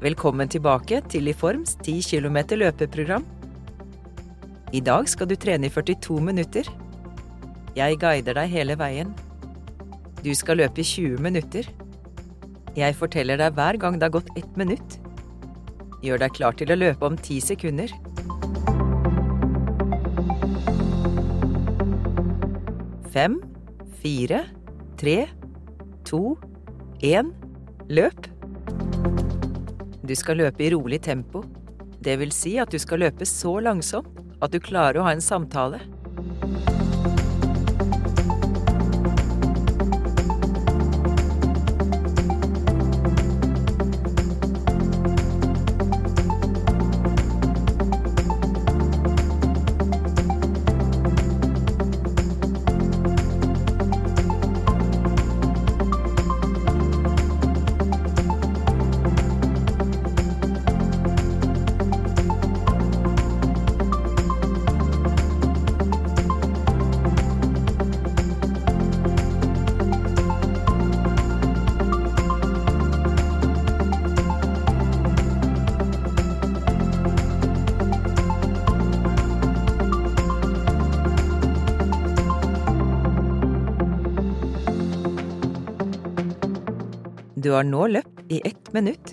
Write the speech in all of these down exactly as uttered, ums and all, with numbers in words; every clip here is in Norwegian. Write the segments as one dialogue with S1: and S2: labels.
S1: Velkommen tilbake til Iforms ti kilometer løpeprogram. I dag skal du trene i førtito minutter. Jeg guider deg hele veien. Du skal løpe i tjue minutter. Jeg forteller deg hver gang det har gått ett minutt. Gjør deg klar til å løpe om ti sekunder. Fem, fire, tre, to, en, løp! Du skal løpe i rolig tempo. Det vil si at du skal løpe så langsomt at du klarer å ha en samtale. Du har nå løpt i ett minutt.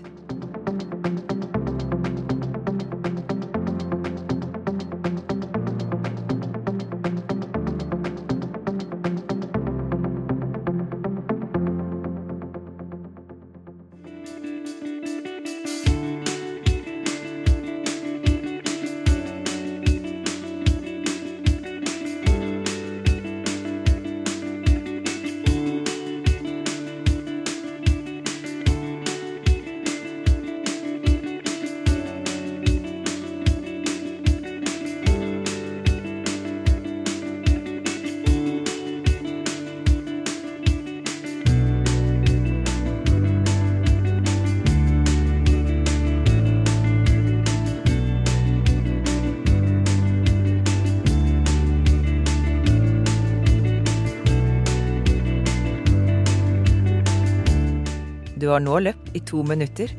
S1: Du har nå løpt i to minutter.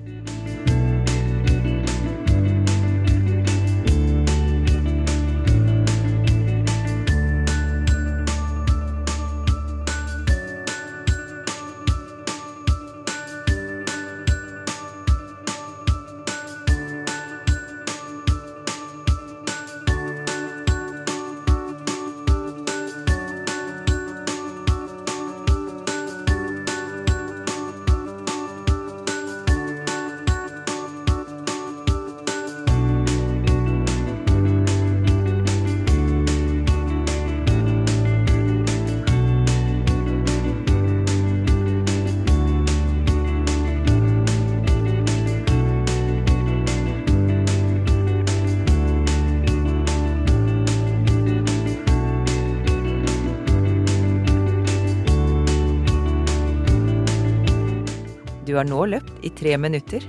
S1: Du har nå løpt i tre minutter.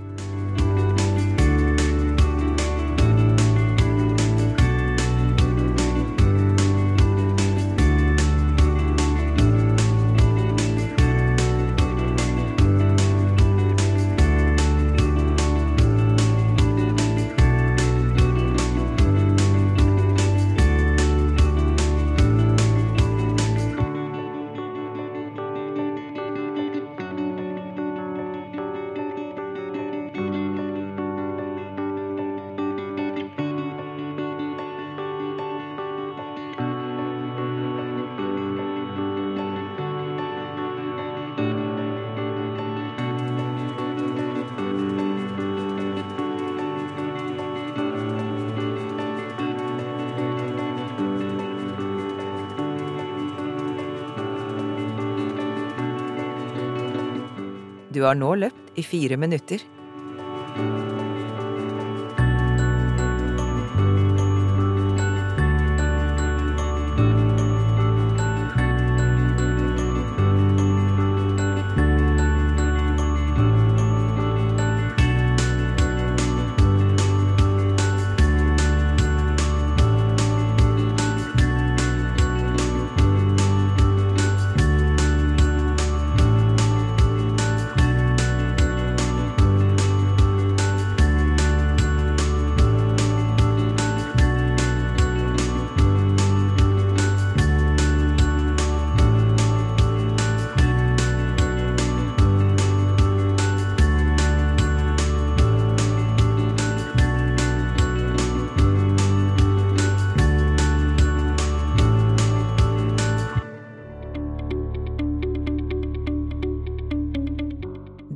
S1: Du har nå løpt i fire minutter.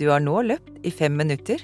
S1: Du har nå løpt i fem minutter.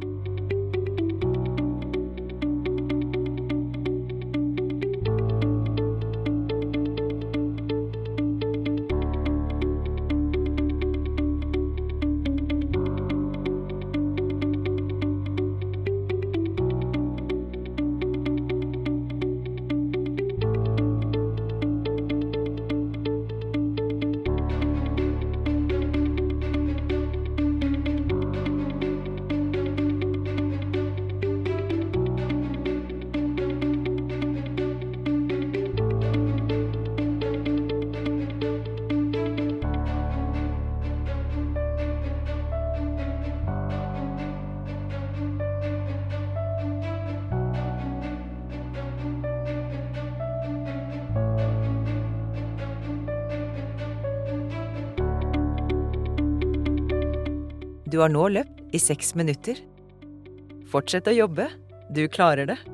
S1: Du har nå løpt i seks minutter. Fortsett å jobbe. Du klarer det.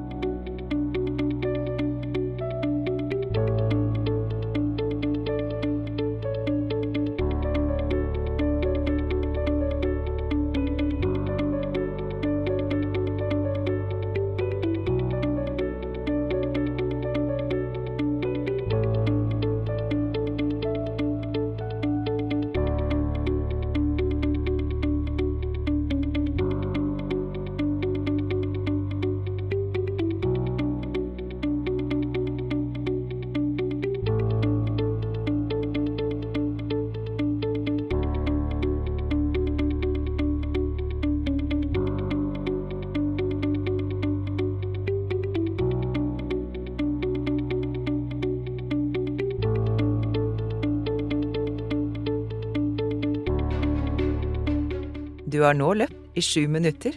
S1: Du har nå løpt i sju minutter.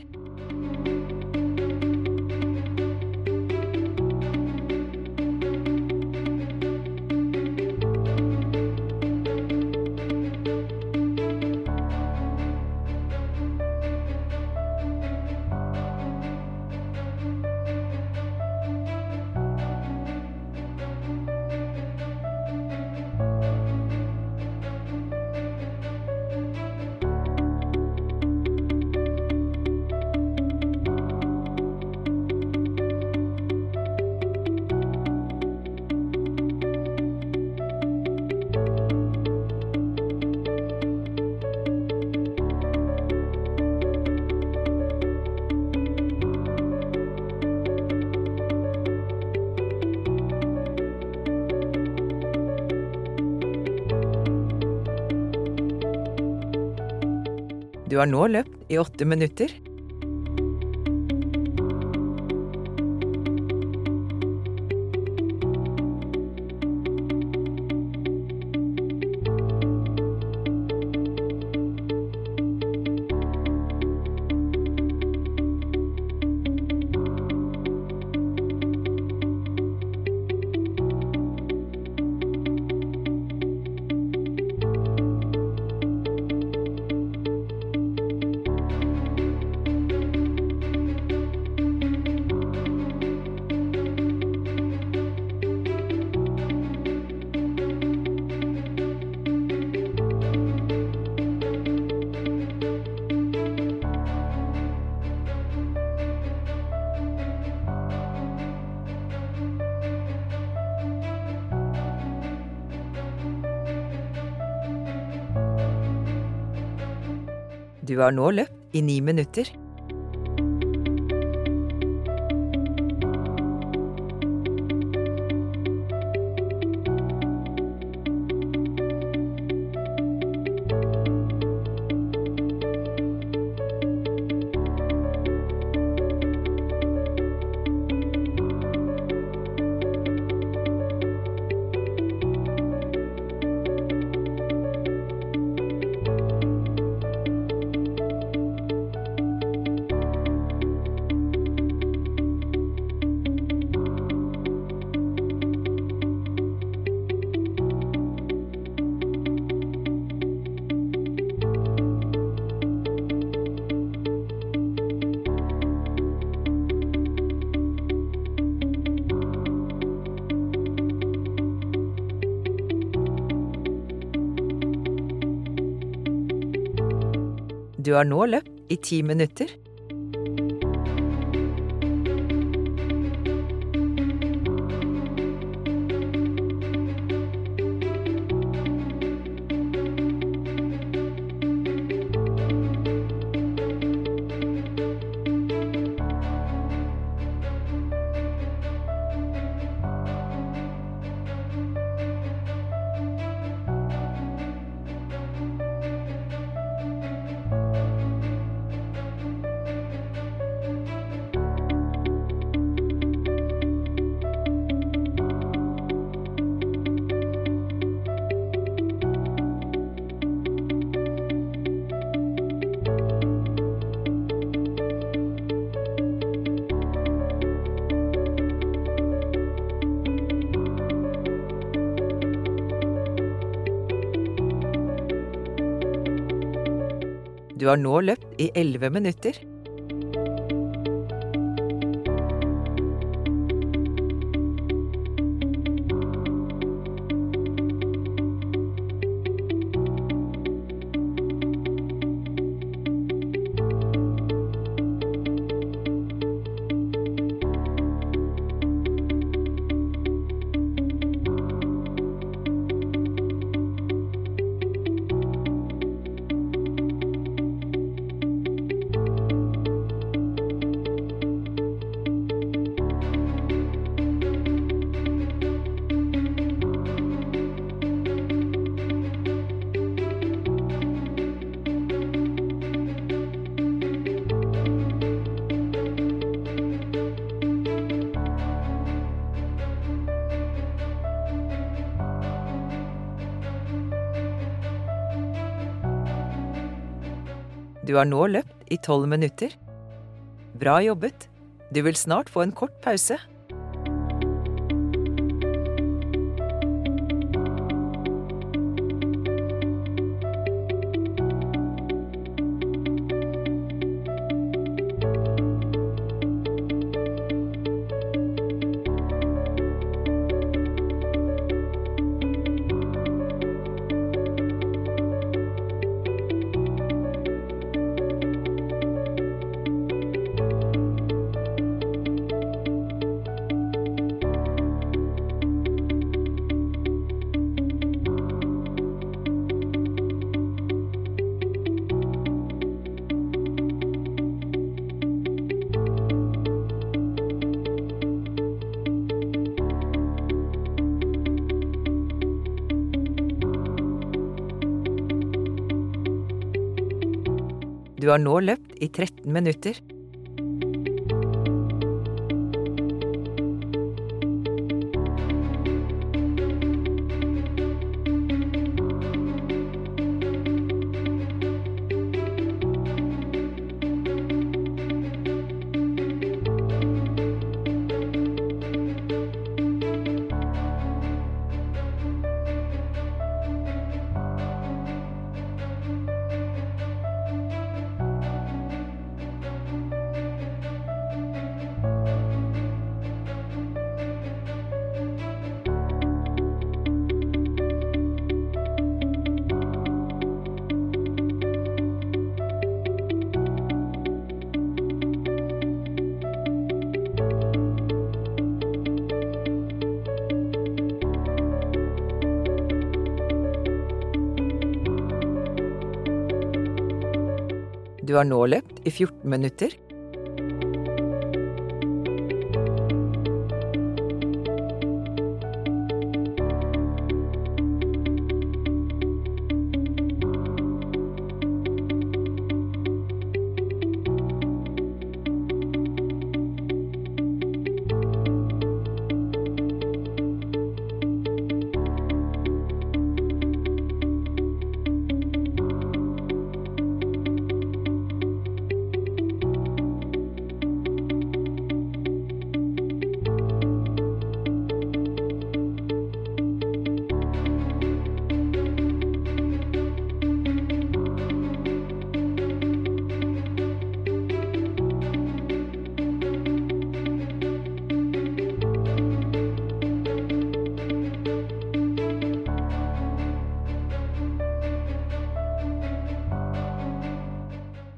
S1: Du har nå løpt i åtte minutter. Du har nå løpt i ni minutter. Du har nå løpt i ti minutter. Du har nå løpt i elleve minutter. Du har nå løpt i tolv minutter. Bra jobbet. Du vil snart få en kort pause. Du har nå løpt i tretten minutter. Du har nå løpt i fjorten minutter.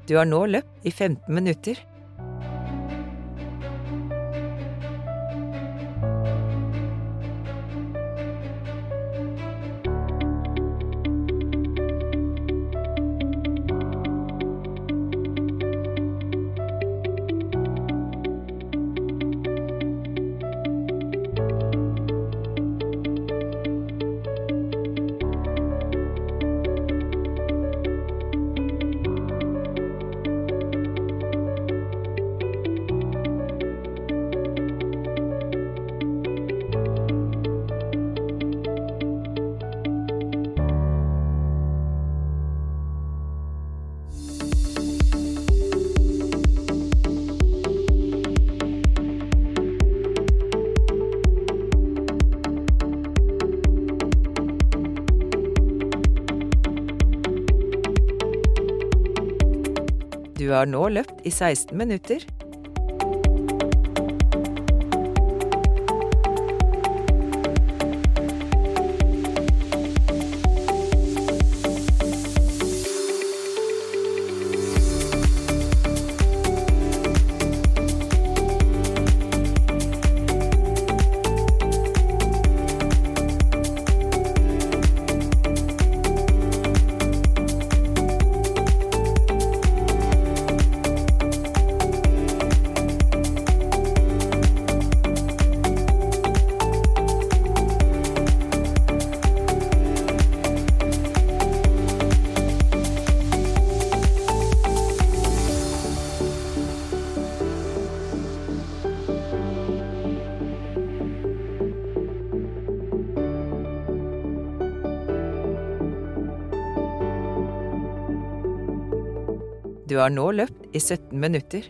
S1: Du har nå løpt i femten minutter. Du har nå løpt i seksten minutter. Du har nå løpt i sytten minutter.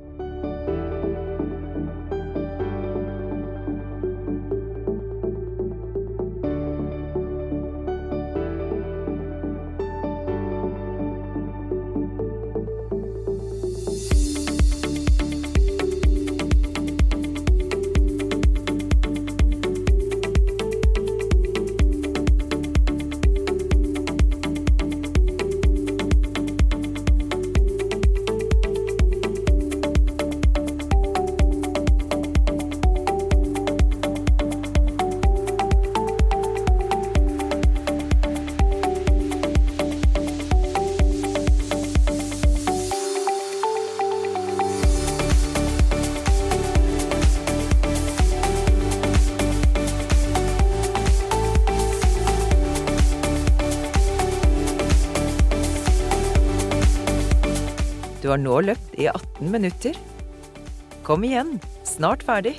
S1: Du har nå løpt i atten minutter. Kom igjen, snart ferdig.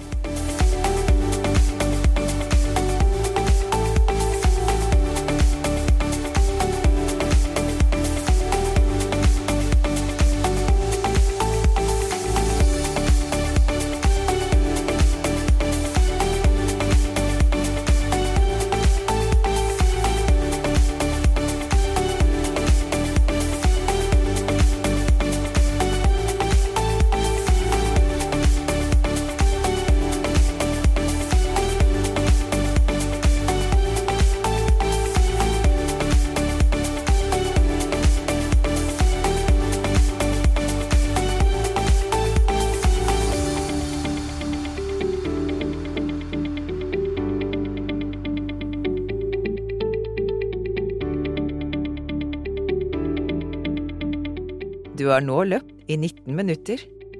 S1: Du har nå løpt i nitten minutter.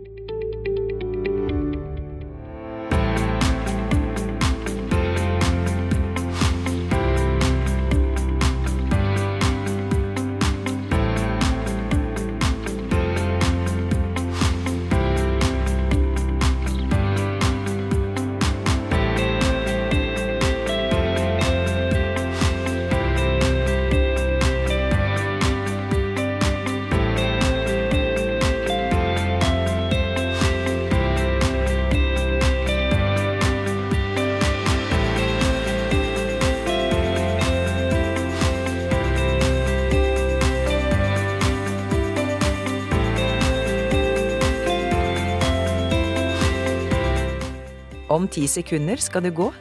S1: Om ti sekunder skal du gå.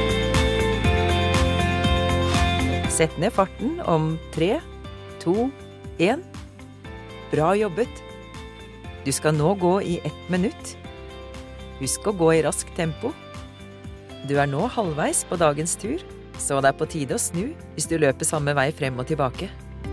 S1: Sett ned farten om tre, to, en. Bra jobbet! Du skal nå gå i ett minutt. Husk å gå i raskt tempo. Du er nå halvveis på dagens tur, så det er på tide å snu hvis du løper samme vei frem og tilbake.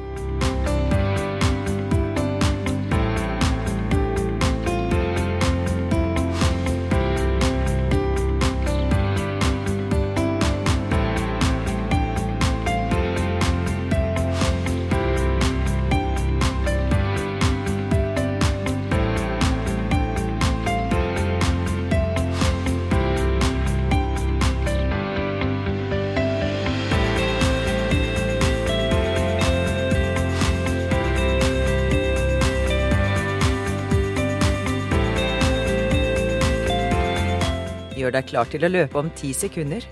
S1: Gjør deg klar til å løpe om ti sekunder.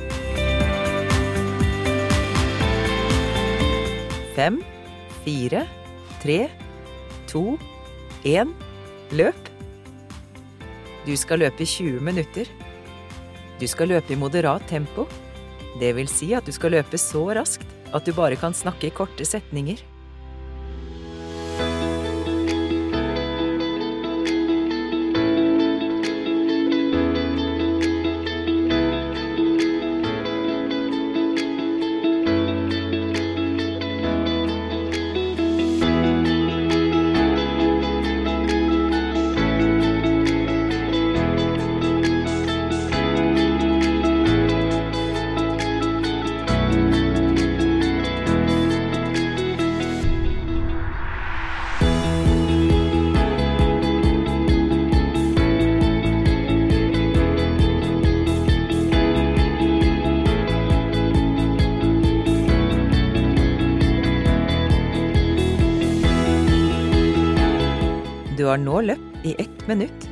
S1: Fem, fire, tre, to, en. Løp! Du skal løpe i tjue minutter. Du skal løpe i moderat tempo. Det vil si at du skal løpe så raskt at du bare kan snakke i korte setninger. Du har nå løpt i ett minutt.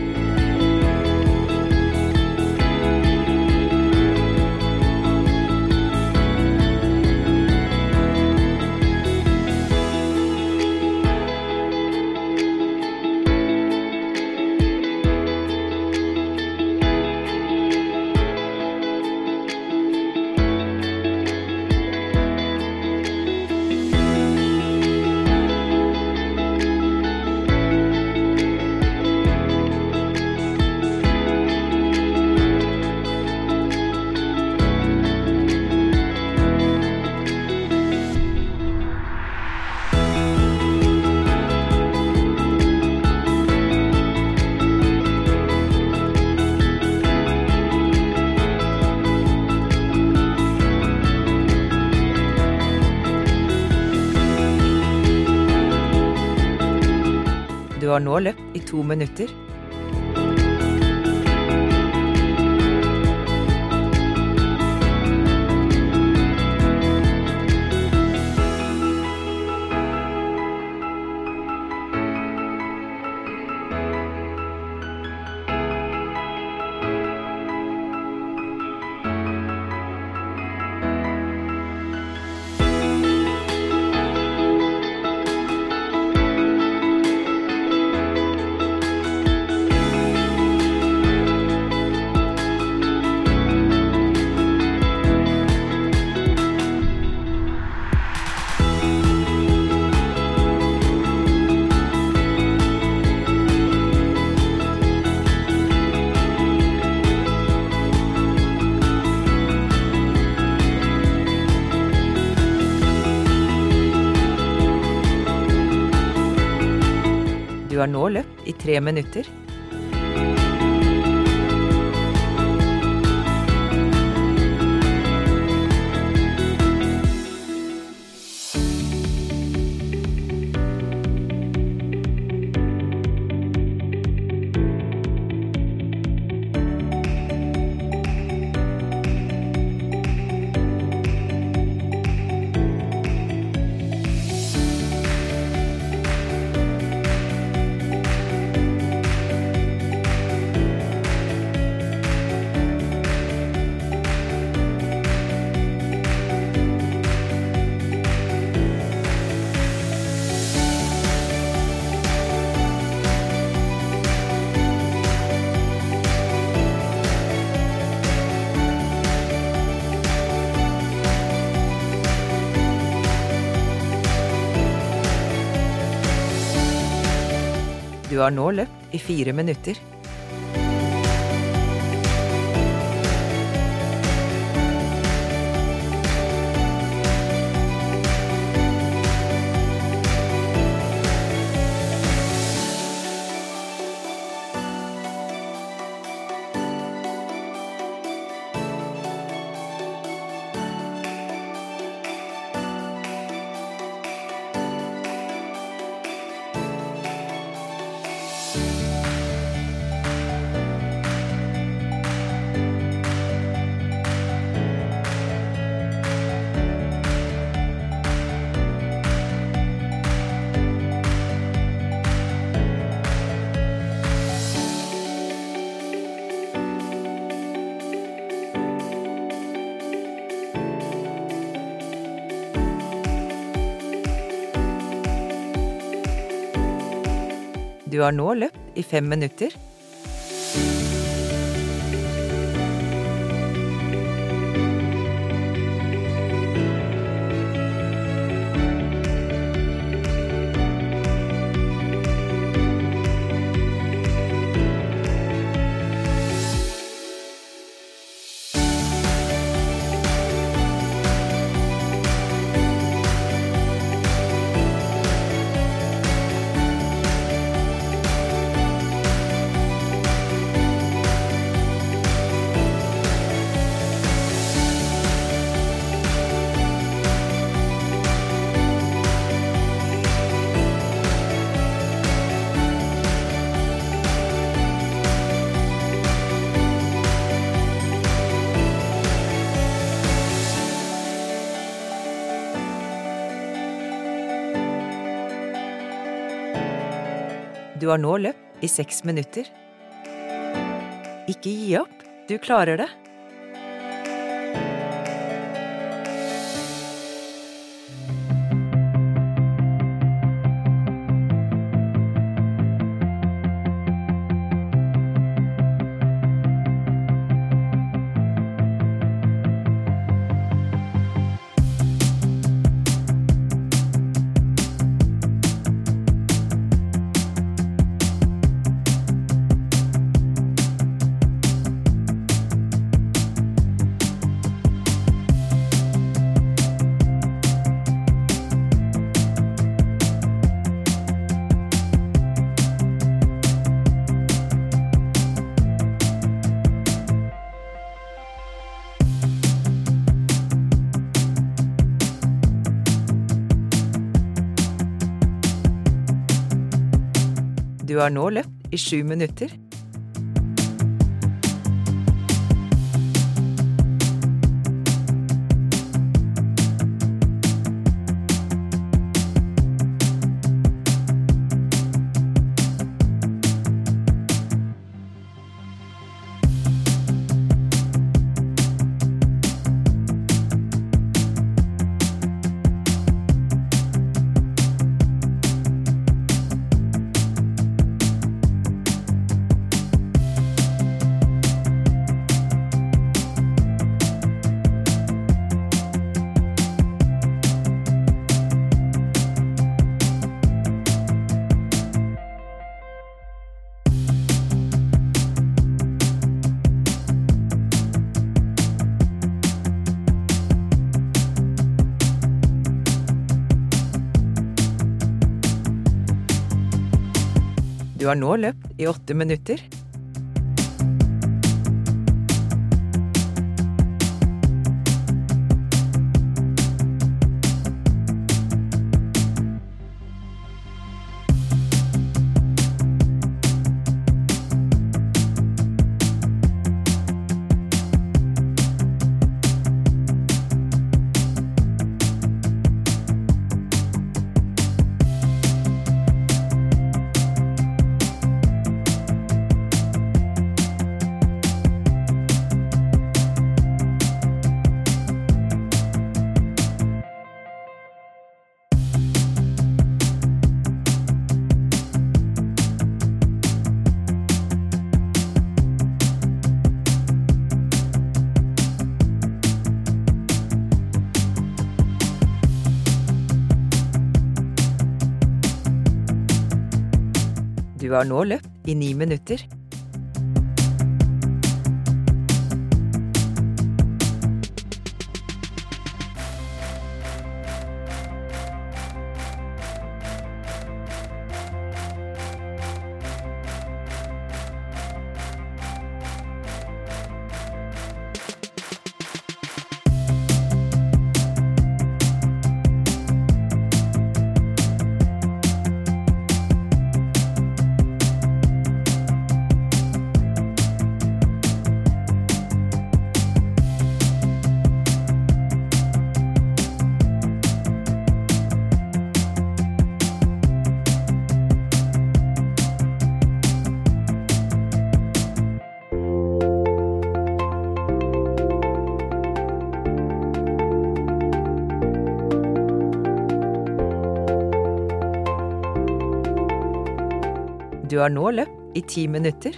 S1: Du har nå løpt i to minutter. Du har nå løpt i tre minutter. Du har nå løpt i fire minutter. Du har nå løpt i fem minutter. Du har nå løpt i seks minutter. Ikke gi opp, du klarer det. Du har nå løpt i sju minutter. Du har nå løpt i åtte minutter. Du har nå løpt i ni minutter. Du har nå løpt i ti minutter.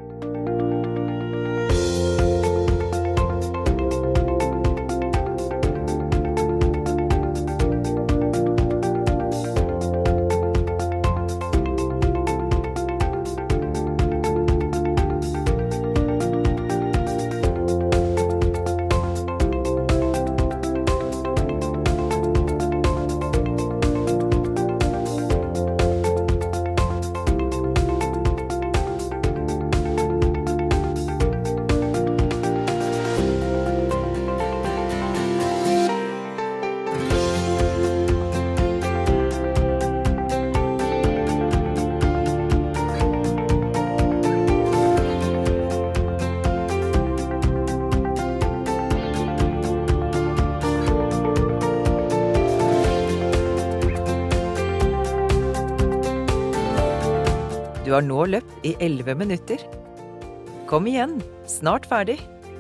S1: Du har nå løpt i elleve minutter. Kom igjen, snart ferdig.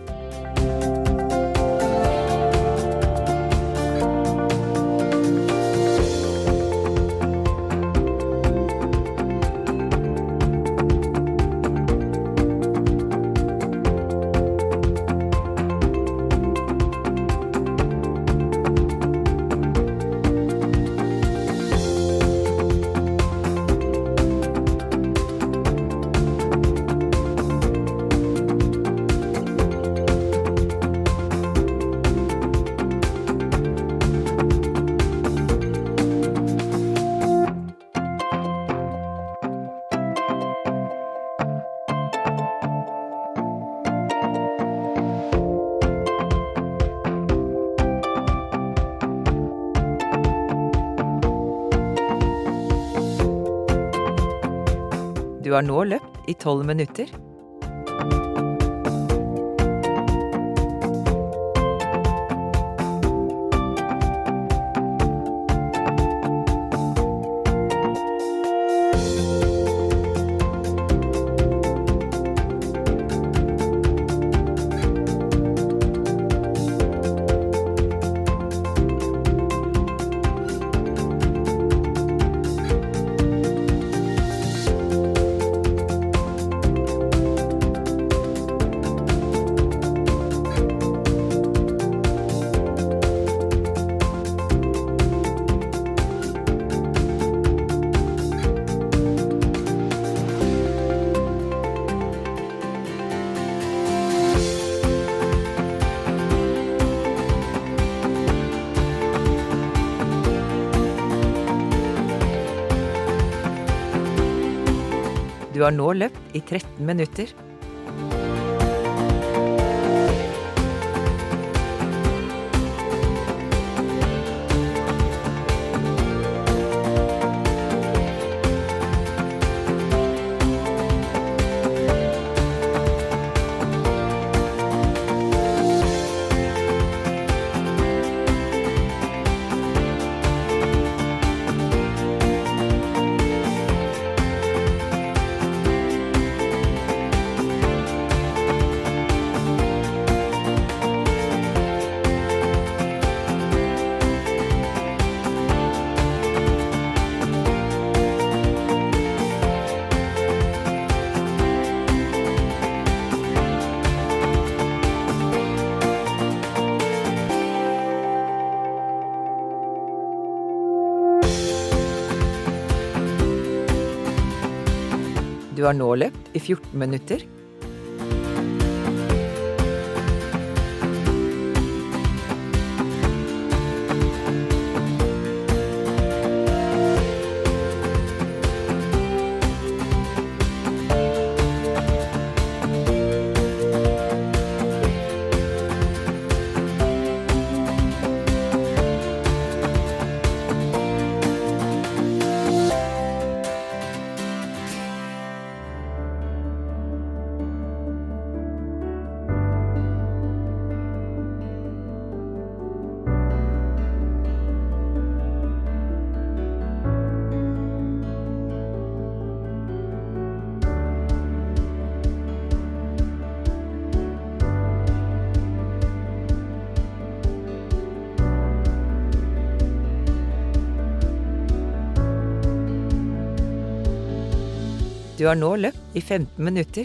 S1: Du har nå løpt i tolv minutter. Du har nå løpt i tretten minutter. Du har nå løpt i fjorten minutter. Du har nå løpt i femten minutter.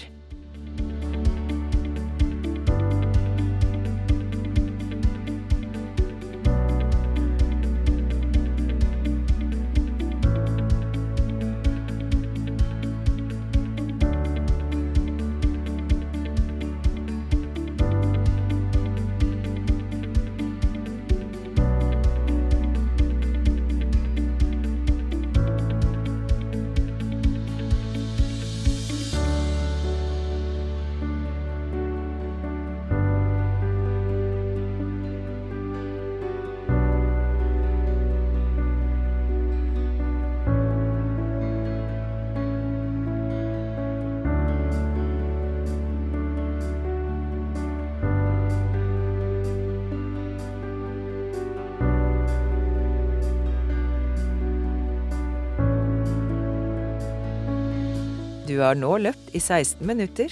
S1: Du har nå løpt i seksten minutter.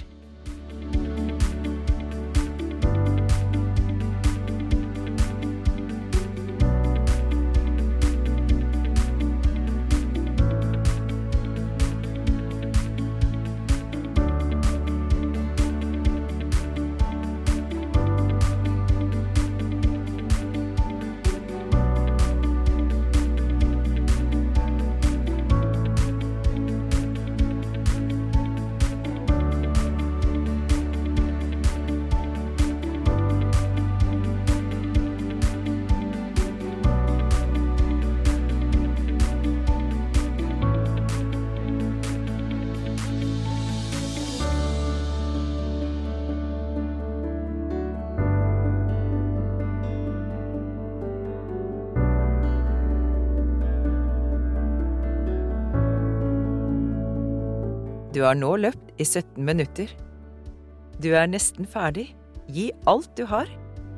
S1: Du har nå løpt i sytten minutter. Du er nesten ferdig. Gi alt du har.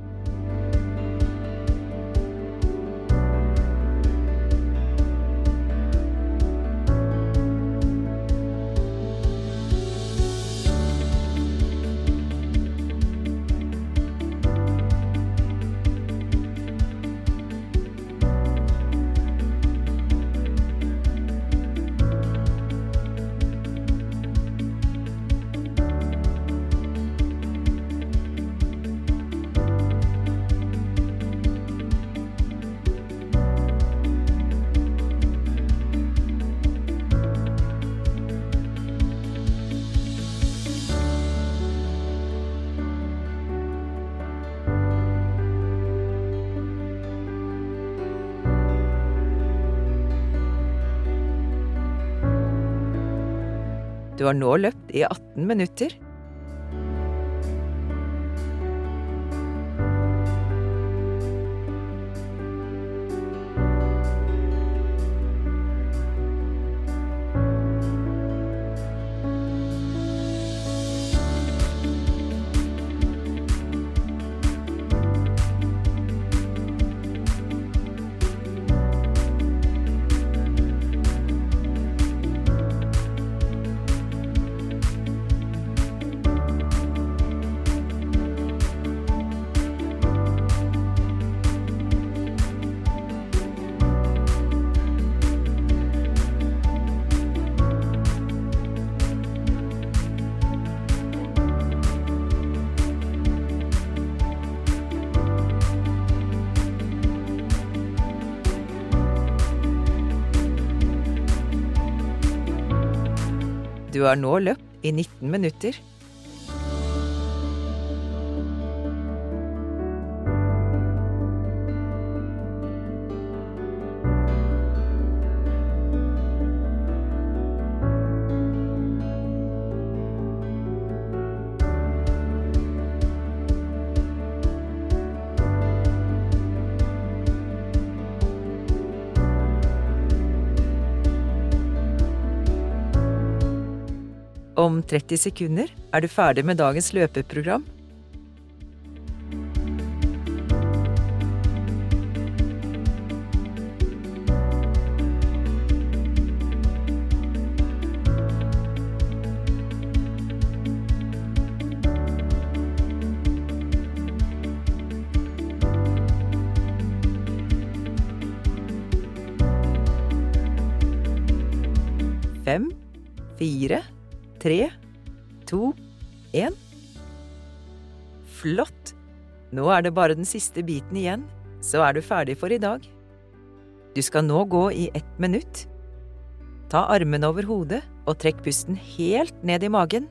S1: Du har nå løpt i atten minutter. Du har nå løpt i nitten minutter. Om tretti sekunder er du ferdig med dagens løpeprogram. Fem, fire, tre, to, en. Flott! Nå er det bare den siste biten igjen, så er du ferdig for i dag. Du skal nå gå i ett minutt. Ta armen over hodet og trekk pusten helt ned i magen.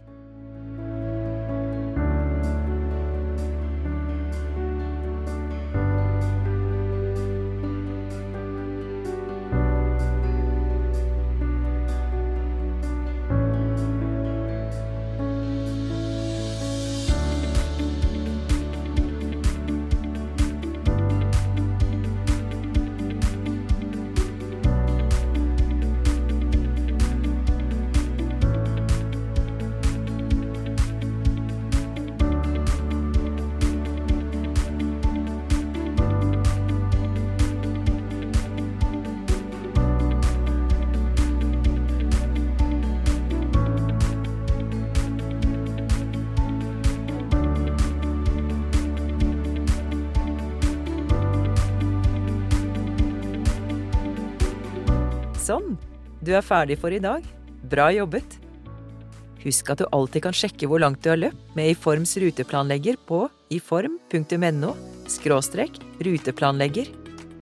S1: Sånn, du er ferdig for i dag. Bra jobbet! Husk at du alltid kan sjekke hvor langt du har løpt med iForms ruteplanlegger på iform punktum no skråstrek ruteplanlegger.